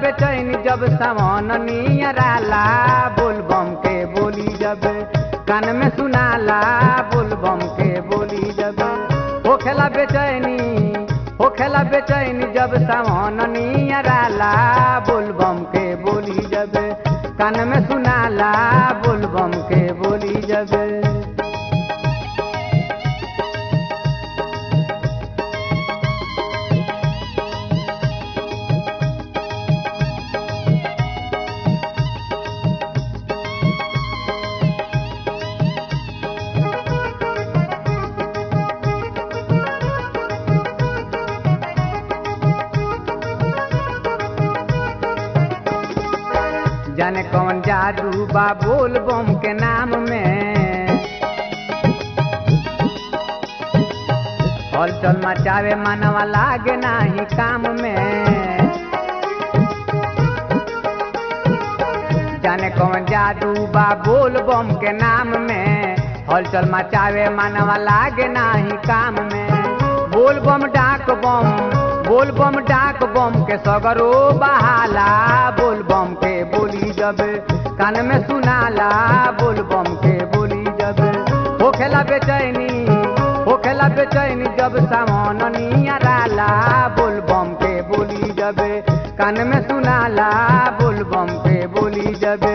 बेचैनी जब सावन नियराला बोल बम के बोली जब कान में सुनाला बोल बम के बोली जब होखेला बेचैनी जब सावन नियराला बोल बम के बोली जब कान में सुनाला बोल बम के बोली जब जाने कौन जादू बा बोल बम के नाम में हलचल मचावे मनवा लागे नाही काम में जाने कौन जादू बा बोल बम के नाम में हलचल मचावे मनवा लागे नाही काम में बोल बम डाक बम के सगरो बहाला बोल बम के बोली जब कान में सुनाला बोल बम के बोली जब होखेला बेचैनी जब सावन नियराला बोल बम के बोली जब कान में सुनाला बोल बम के बोली जब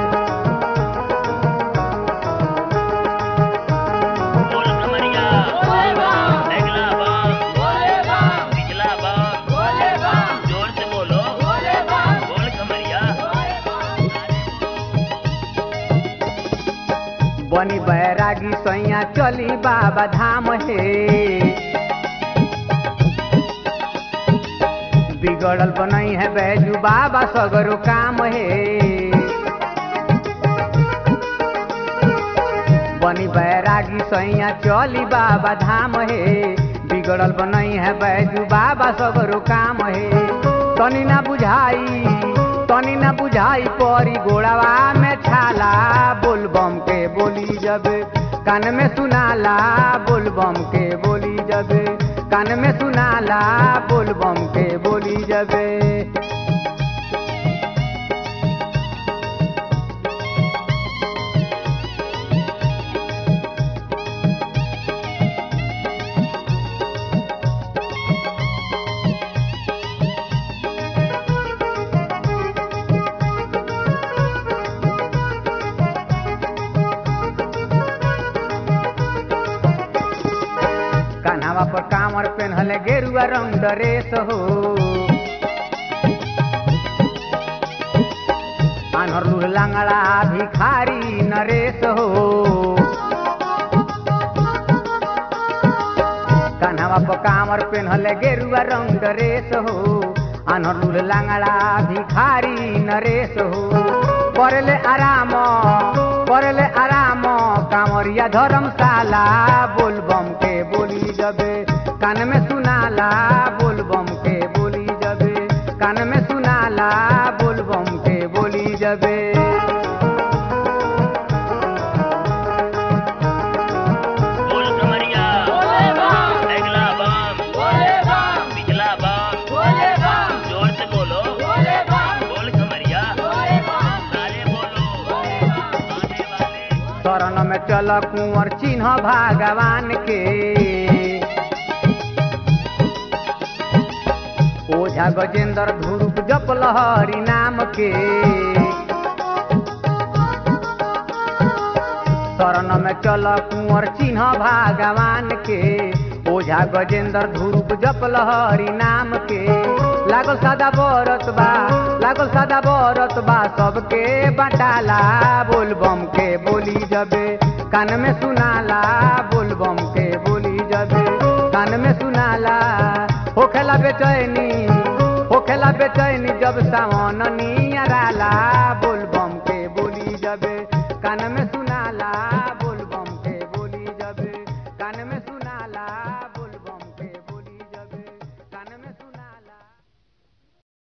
बनी बैरागी सैया चली बाबा धाम हे बिगड़ल बनई है बैजू बाबा सगरो काम हे बनी बैरागी सैया चली बाबा धाम हे बिगड़ल बनई है बैजू बाबा सगरो काम हे तनी ना बुझाई परी गोड़ावा में छाला बोल बम के बोली जब कान में सुनाला बोल बम के बोली जब कान में सुनाला बोल बम के बोली जब कान्हावा पर कांवर पेन्हले गेरुआ रंग ड्रेस हो आन्हर लूह लांगड़ा भिखारी नरेश हो कान्हावा पर कांवर पेन्हले गेरुआ रंग ड्रेस हो आन्हर लूह लांगड़ा भिखारी नरेश हो करले आराम कांवरिया धर्मशाला बोल बम के बोली जब कान में सुनाला बोल बम के बोली जब कान में सुनाला बोल बम के बोली जब शरण में चल कुंवर चिन्ह भगवान के ओझा गजेंद्र ध्रुव जपल हरि नाम के शरण में चल कुंवर चिन्ह भगवान के ओझा गजेंद्र ध्रुव जपल हरि नाम के लागल सादा बरत बा सबके बटाला बोल बम के बोली जबे कान में सुनाला बोल बम के बोली जबे कान में सुनाला होखेला बेचैनी जब सावन नियराला